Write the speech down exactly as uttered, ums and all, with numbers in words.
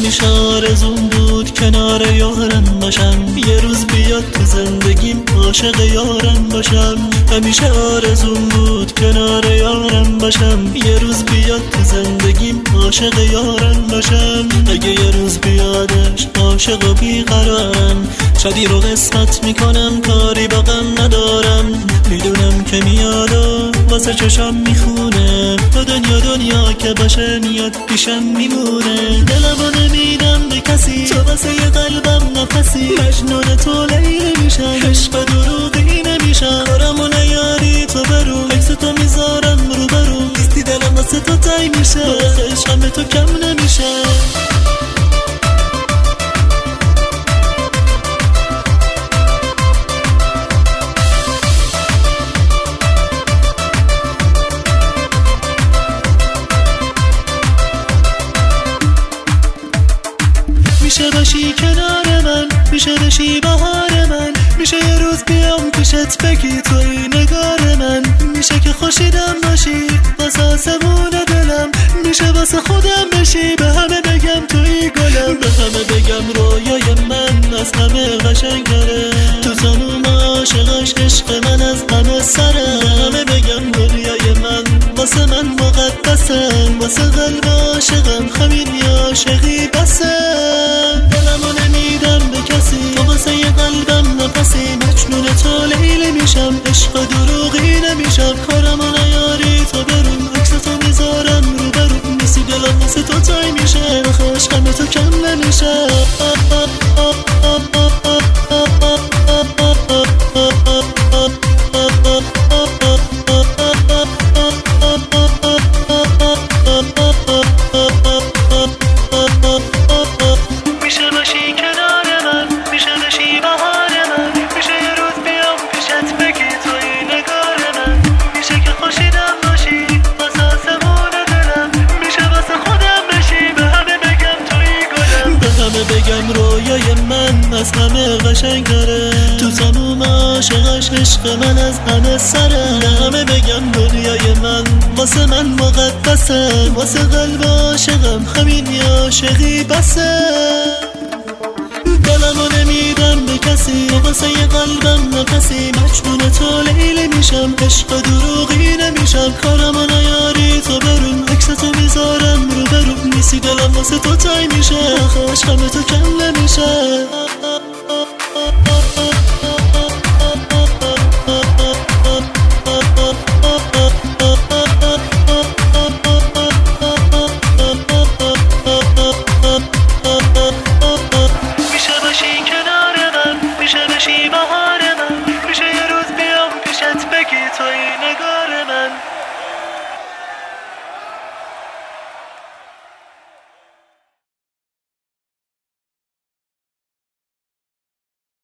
همیشه آرزوم بود کنار یارم باشم، یه روز بیاد تو زندگیم عاشق یارم باشم. همیشه آرزوم بود کنار یارم باشم، یه روز بیاد تو زندگیم عاشق یارم باشم. اگه یه روز بیادش عاشق و بیقرارم، شادی رو قسمت میکنم کاری با غم ندارم. میدونم که میاد و واسه چشم میخونه، تا دنیا دنیا که باشه میاد پیشم میمونه. دلمو نمیدم به کسی، تو واسه یه قلبم نفسی. مجنون تو لیلی میشم، عشق دروغی نمیشم. کارمو نیاری تو برو، عکس تو میذارم رو برو. نیستی دلم واسه تو تای میشه، واسه عشقم تو کم نمیشه. میشه باشی کنار من، میشه باشی بهار من. میشه یه روز بیام پیشت بگی توی نگار من. میشه که خوشیدم باشی واسه آسمون دلم. میشه واسه خودم بشی به همه بگم توی گلم. به همه بگم رویای من از همه قشنگ‌تره. تو تموم عاشقاش عشق من از همه سره. به همه بگم دنیای من واسه من مقدسم، واسه قلب عاشقم همین عاشقی بسه. دلمو نمیدم به کسی، تو واسه یه قلبم نفسی. مجنون تو لیلی میشم، عشق دروغی نمیشم. کارمو نیاری تو برو، عکس تو میذارم رو برو. نیستی دلم واسه تو تای میشه، آخه عشقم تو کم نمیشه. بگم رویای من از همه قشنگ‌تره. تو تموم عاشقاش عشق من از همه سره. همه بگم دنیای من واسه من مقدسه، واسه قلب عاشقم همین عاشقی بسه. دلمو نمیدم به کسی، واسه یه قلبم نفسی. مجنون تو لیلی میشم، عشق دروغی نمیشم. کارمو نیاری تو برو، عکس تو میذارم رو برو. نیستی دلم واسه تو تای میشه، آخه عشقم تو کم نمیشه.